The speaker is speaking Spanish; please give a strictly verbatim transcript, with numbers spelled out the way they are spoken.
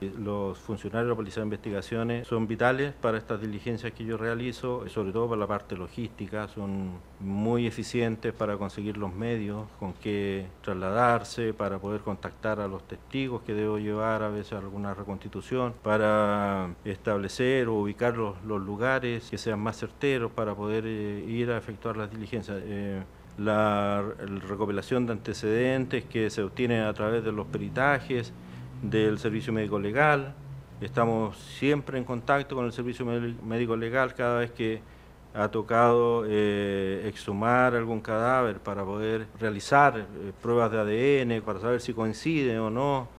Los funcionarios de la Policía de Investigaciones son vitales para estas diligencias que yo realizo, sobre todo para la parte logística, son muy eficientes para conseguir los medios con que trasladarse, para poder contactar a los testigos que debo llevar a veces a alguna reconstitución, para establecer o ubicar los, los lugares que sean más certeros para poder eh, ir a efectuar las diligencias. Eh, la, la recopilación de antecedentes que se obtiene a través de los peritajes, del servicio médico legal. Estamos siempre en contacto con el servicio médico legal cada vez que ha tocado eh, exhumar algún cadáver para poder realizar eh, pruebas de A D N, para saber si coincide o no